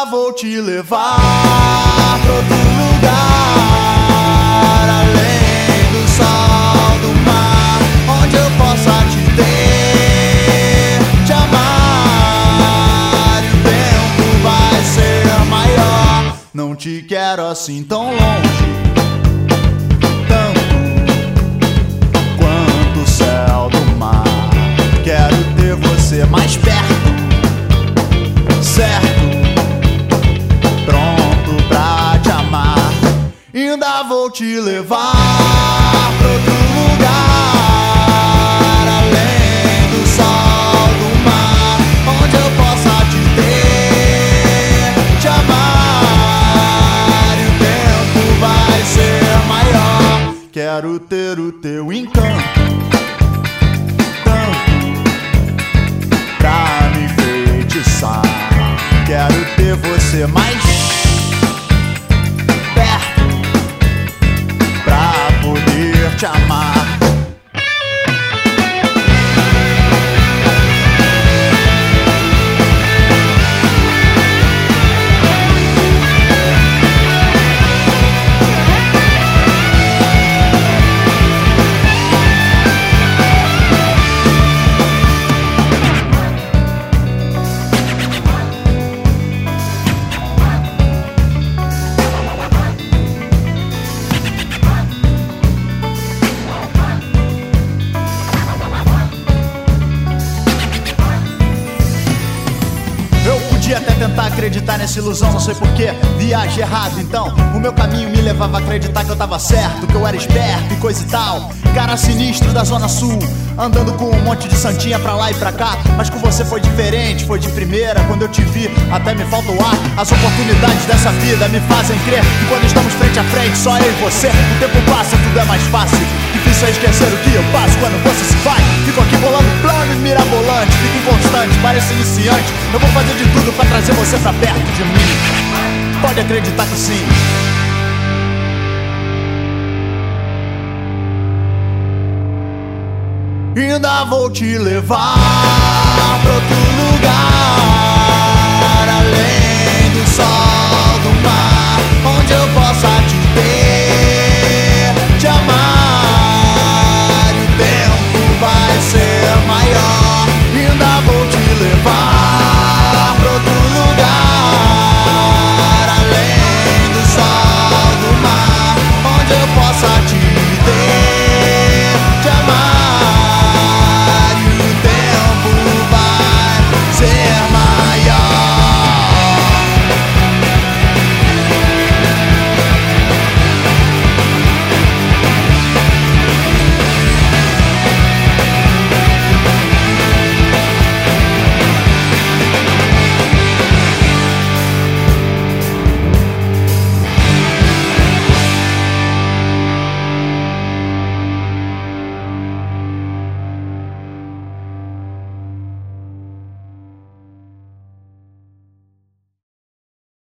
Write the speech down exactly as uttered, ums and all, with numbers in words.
vou te levar pra outro lugar, além do sol, do mar, onde eu possa te ter, te amar, e o tempo vai ser maior. Não te quero assim tão longe, tanto quanto o céu do mar. Quero ter você mais perto, certo, pronto pra te amar. Ainda vou te levar pra outro lugar, além do sol, do mar, onde eu possa te ter, te amar, e o tempo vai ser maior. Quero ter o teu encanto, quero ter você mais perto pra poder te amar. Até tentar acreditar nessa ilusão, não sei porquê, viagem errado. Então o meu caminho me levava a acreditar que eu tava certo, que eu era esperto e coisa e tal. Cara sinistro da zona sul, andando com um monte de santinha pra lá e pra cá. Mas com você foi diferente, foi de primeira. Quando eu te vi, até me falta o ar. As oportunidades dessa vida me fazem crer que quando estamos frente a frente, só eu e você, o tempo passa, tudo é mais fácil. Difícil é esquecer o que eu passo quando você se vai. Fico aqui bolando plano e mirabolante, fico inconstante, pareço iniciante. Eu vou fazer de tudo pra trazer você pra perto de mim. Pode acreditar que sim. Ainda vou te levar